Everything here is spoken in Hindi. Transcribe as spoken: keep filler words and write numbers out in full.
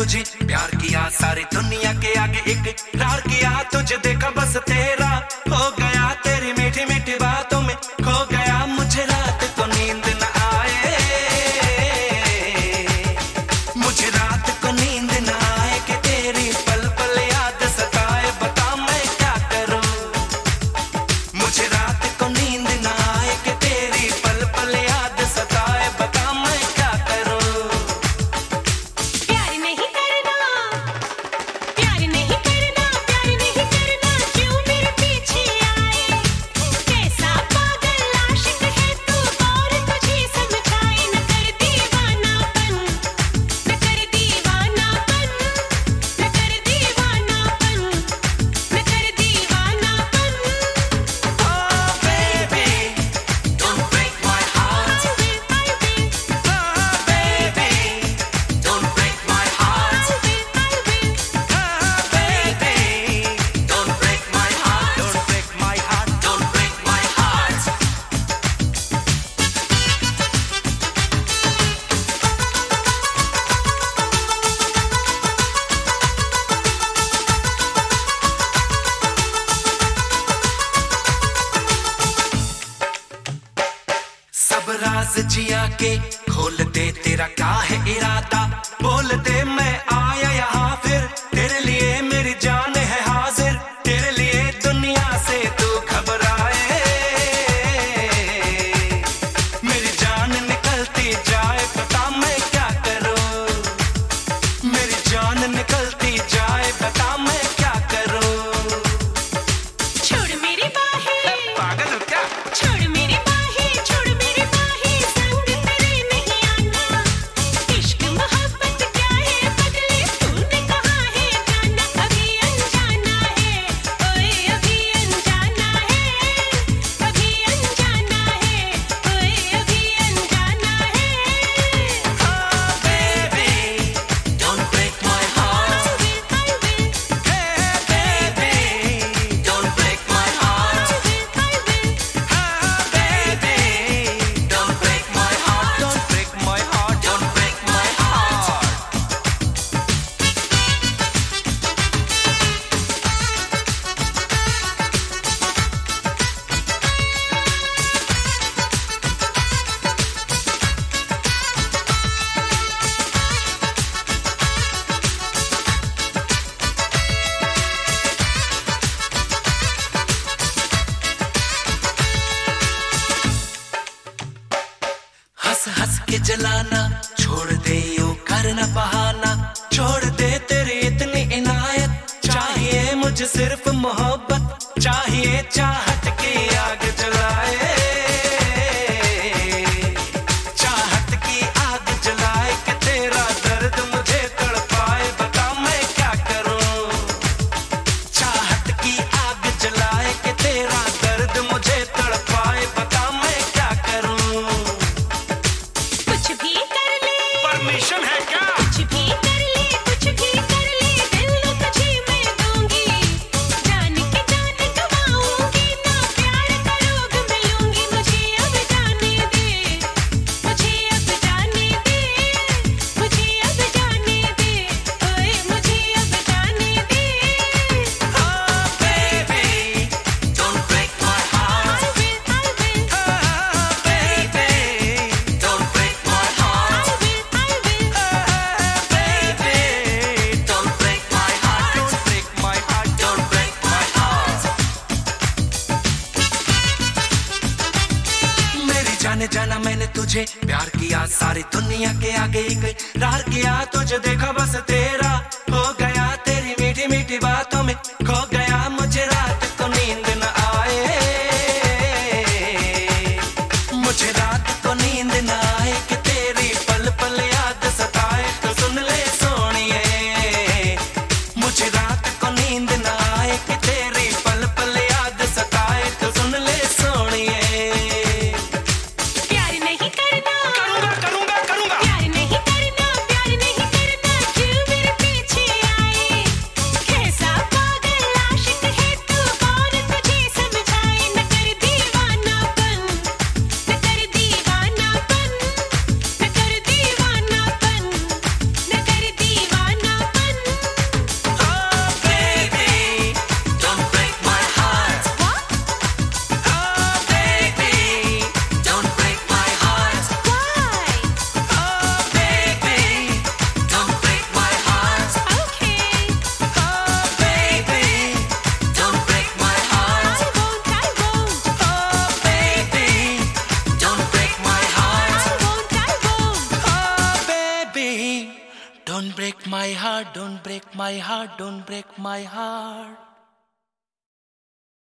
तुझे प्यार किया, सारी दुनिया के आगे इकरार किया, तुझे देखा बस तेरा हो गया, तेरी मीठी मीठी बातों में खो गया, मुझे रात को नींद न आए, मुझे रात को नींद न आए कि तेरी पल पल याद सताए, बता मैं क्या करूं, मुझे रात को नींद न आए कि तेरी पल पल याद सताए, बता मैं क्या करूं। प्यार नहीं करना, प्यार नहीं करना, प्यार नहीं करना, क्यों मेरे पीछे आए, कैसा पागल आशिक है तू, और तुझे समझाए, न कर दीवानापन, न कर दीवानापन, न कर दीवानापन, न कर दीवानापन। Oh baby, don't break my heart. I will, I will, Oh baby, don't break my heart. I will, I will. Oh baby, don't break my heart. Don't break my heart. Don't break my heart. सब राज जिया के खोल दे, तेरा क्या है इरादा, बोल दे मैं आया यहाँ फिर, तेरे लिए मेरी जान है हाजिर, तेरे लिए दुनिया से तू घबराए, मेरी जान निकलती जाए, बता मैं क्या करूं, मेरी जान निकलती जाए, बता मैं क्या करूं। छोड़ मेरी बाहें, पागल हो क्या? छोड़ मेरी बाहें, छोड़ मेरी बाहें, संग तेरे नहीं आना, इश्क मोहब्बत क्या है पगले, तूने कहा है जाना, अभी अनजाना है, ओए अभी अनजाना है, अभी अनजाना है, ओए अभी अनजाना है। Oh baby, don't break my heart. I will, I will, Hey baby, don't break my heart. I will, I will. Oh baby, don't break my heart. Don't break my heart. Don't break my heart. हंस हंस के जलाना, छोड़ दे यूं करना बहाना, छोड़ दे तेरी इतनी इनायत, चाहिए मुझे सिर्फ मोहब्बत, चाहिए चाहत की आग जलाए, चाहत की आग जलाए कि तेरा दर्द मुझे तड़पाए, बता मैं क्या करूं, चाहत की आग जलाए कि तेरा दर्द मुझे तड़पाए, बता मैं क्या करूं। कुछ भी कर ले, परमिशन है क्या? कुछ भी कर ले, कुछ भी कर ले, दिल तुझे मैं दूंगी, जान के जान गवाऊंगी, ना प्यार का रोग मिलूंगी, मुझे अब जाने दे, मुझे अब जाने दे, मुझे अब जाने दे, ओए मुझे अब जाने दे। Oh baby, don't break my heart. I will, I will, Oh baby, don't break my heart. I will, I will. Oh baby, don't break my heart. Don't break my heart. Don't break my heart. मेरी जाने जाना, मैंने तुझे प्यार किया, सारी दुनिया के आगे इकरार किया, तुझे देखा बस तेरा हो गया, तेरी मीठी मीठी बातों में खो गया, मुझे रात को नींद न आए, मुझे रात को नींद न आए कि तेरी पल पल याद सताए, तो सुन ले सोनिए, मुझे रात को नींद न आए कि तेरी पल पल याद सताए, तो सुन ले सोनिए। प्यार नहीं करना, करूंगा करूंगा करूंगा। प्यार नहीं करना, प्यार नहीं करना, क्यों मेरे पीछे आए, कैसा पागल don't break my heart, don't break my heart.